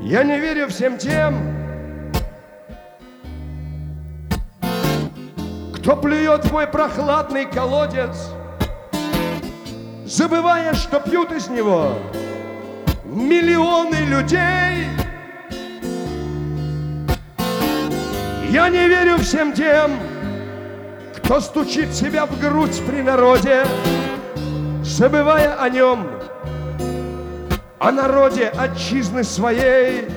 Я не верю всем тем, кто плюет в мой прохладный колодец, забывая, что пьют из него миллионы людей. Я не верю всем тем, кто стучит себя в грудь при народе, забывая о нем, о народе отчизны своей.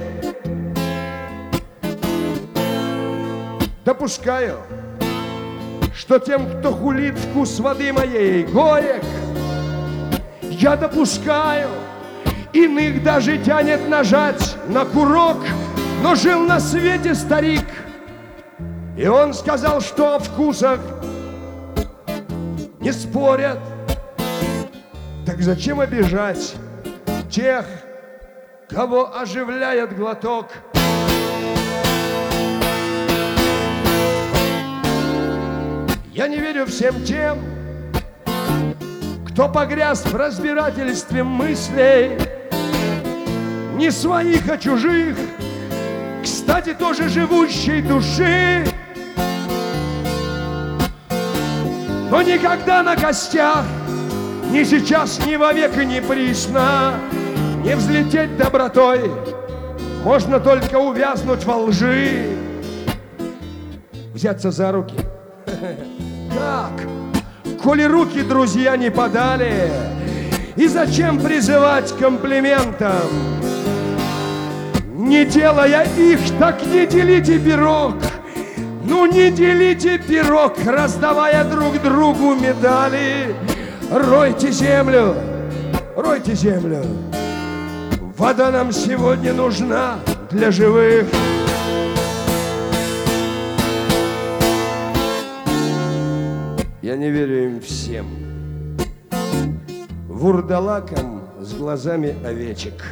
Допускаю, что тем, кто хулит вкус воды моей, горек. Я допускаю, иных даже тянет нажать на курок, но жил на свете старик, и он сказал, что о вкусах не спорят. Так зачем обижать тех, кого оживляет глоток? Я не верю всем тем, кто погряз в разбирательстве мыслей, не своих, а чужих, кстати, тоже живущей души. Но никогда на костях, ни сейчас, ни вовек и ни присно, не взлететь добротой, можно только увязнуть во лжи. Взяться за руки? Как? Коли руки друзья не подали, и зачем призывать к комплиментам? Не делая их, так не делите пирог. Ну не делите пирог, раздавая друг другу медали. Ройте землю, ройте землю. Вода нам сегодня нужна для живых. Я не верю им всем, вурдалакам с глазами овечек,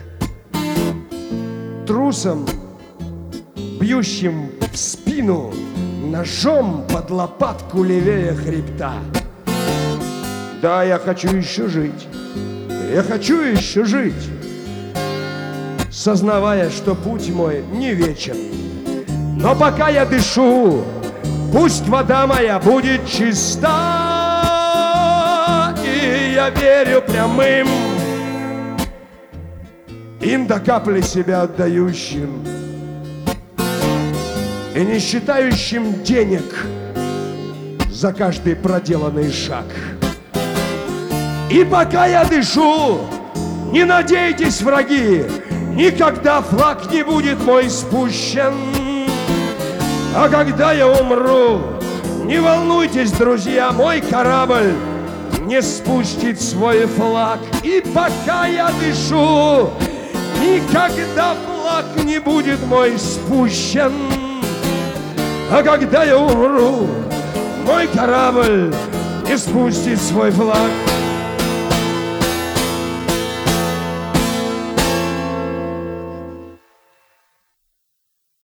трусам, бьющим в спину ножом под лопатку левее хребта. Да, я хочу еще жить, я хочу еще жить, сознавая, что путь мой не вечен. Но пока я дышу, пусть вода моя будет чиста, и я верю прямым, им до капли себя отдающим и не считающим денег за каждый проделанный шаг. И пока я дышу, не надейтесь, враги, никогда флаг не будет мой спущен. А когда я умру, не волнуйтесь, друзья, мой корабль не спустит свой флаг. И пока я дышу, никогда флаг не будет мой спущен. А когда я умру, мой корабль не спустит свой флаг.